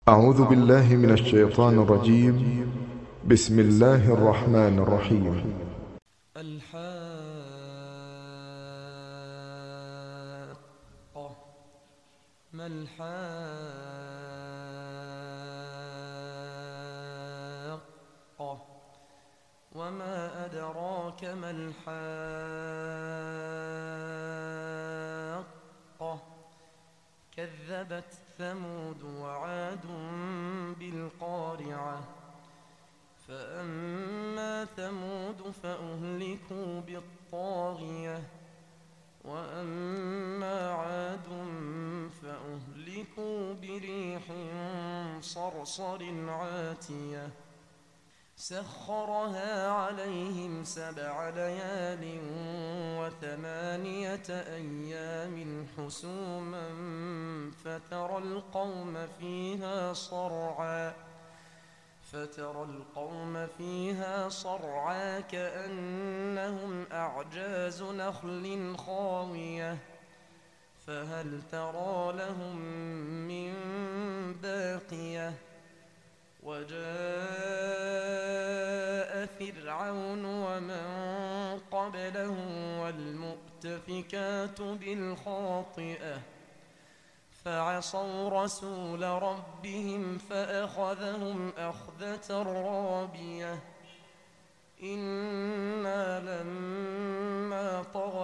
أعوذ بالله من الشيطان الرجيم. بسم الله الرحمن الرحيم. الحاقة. ما الحاقة وما أدراك ما الحاقة. كذبت ثمود وعاد بالقارعة. فأما ثمود فأهلكوا بالطاغية، وأما عاد فأهلكوا بريح صرصر عاتية سخرها عليهم 7 ليال و8 أيام حسوما فترى القوم فيها صرعى كأنهم أعجاز نخل خاوية فهل ترى لهم من باقية. وجاء فرعون ومن قبله والمؤتفكات بالخاطئة فعصوا رسول ربهم فأخذهم أخذة رابية. إنا لما طغى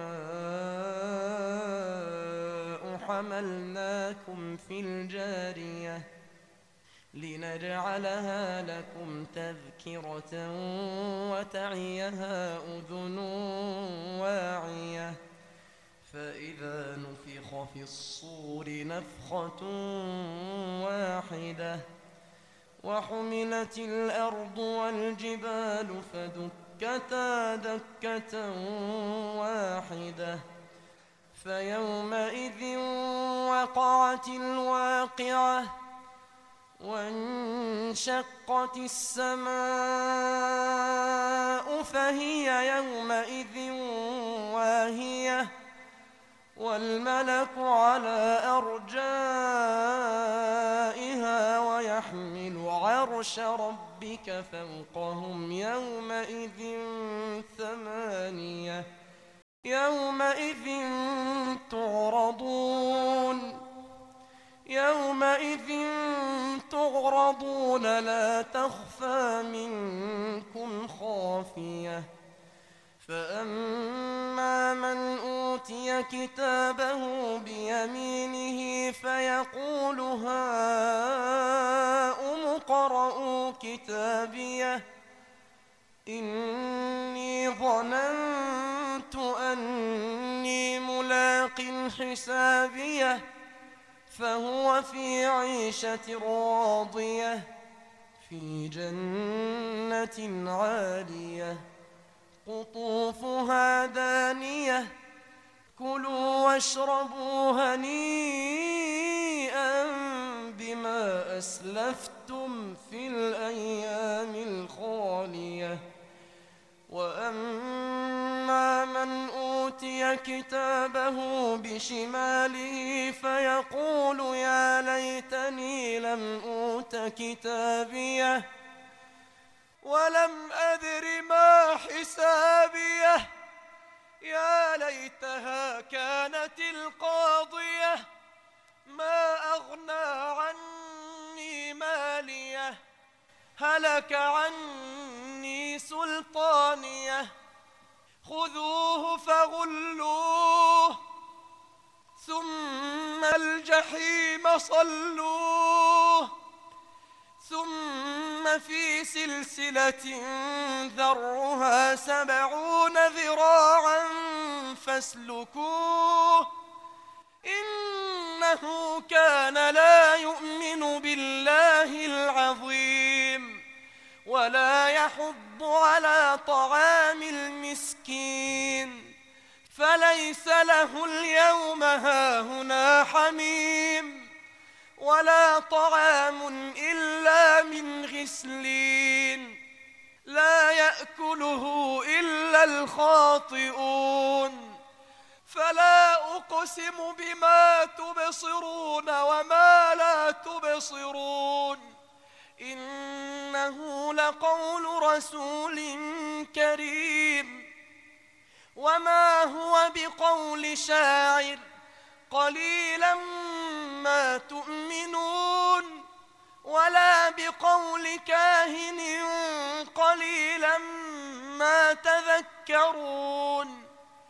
الماء حملناكم في الجارية لنجعلها لكم تذكرة وتعيها أذن واعية. فإذا نفخ في الصور نفخة واحدة وحملت الأرض والجبال فدكتا دكة واحدة فيومئذ وقعت الواقعة وانشقت السماء فهي يومئذ واهية والملك على أرجائها ويحمل عرش ربك فوقهم يومئذ 8 يومئذ تعرضون لا تخفى منكم خافية. فأما من أوتي كتابه بيمينه فيقول هاؤم اقرءوا كتابيه إني ظننت أني ملاق حسابيه فهو في عيشة راضية في جنة عالية قطوفها دانية كلوا واشربوا هنيئا بما أسلفتم في الأيام الخالية. وأما من أوتي كتابه بشماله فيقول يا ليتني لم أوت كتابيه ولم أدر ما حسابيه يا ليتها كانت القاضية ما أغنى عني ماليه هلك عني سلطانيه خذوه فغلوه ثم الجحيم صلوه ثم في سلسلة ذرعها 70 ذراعا فاسلكوه إنه كان لا يؤمن بالله العظيم ولا يحض على طعام المسكين فليس له اليوم هاهنا حميم ولا طعام إلا من غسلين لا يأكله إلا الخاطئون فلا أقسم بما تبصرون وما لا تبصرون إنه لقول رسول كريم وما هو بقول شاعر قليلا ما تؤمنون ولا بقول كاهن قليلا ما تذكرون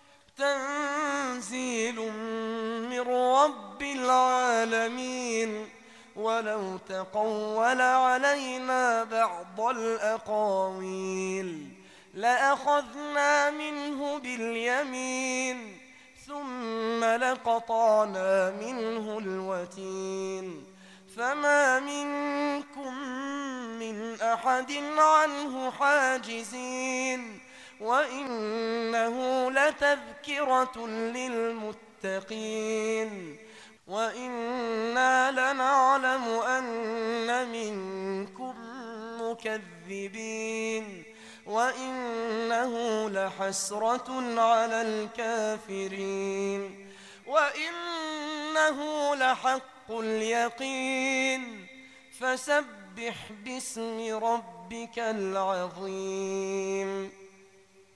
تنزيل من رب العالمين ولو تقول علينا بعض الأقاويل لأخذنا منه باليمين ثم لقطعنا منه الوتين فما منكم من أحد عنه حاجزين وإنه لتذكرة للمتقين وإنا لنعلم أن منكم مكذبين وإنه لحسرة على الكافرين وإنه لحق اليقين فسبح باسم ربك العظيم